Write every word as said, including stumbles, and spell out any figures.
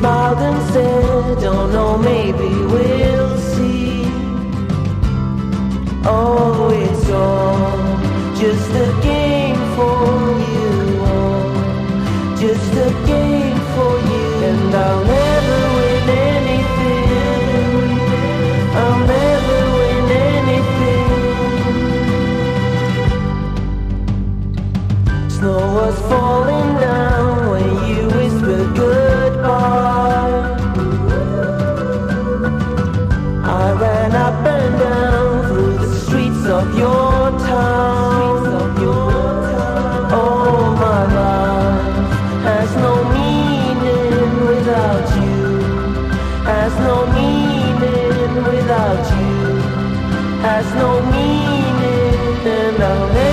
smiled and said, don't know, maybe we'll see. Oh, it's all just a game for you, all just a game for you. And I'll never win anything, I'll never win anything. Snow was falling down when you whispered goodbye. I ran up and down through the streets of your town. Oh, my life has no meaning without you, has no meaning without you, has no meaning, and I'll never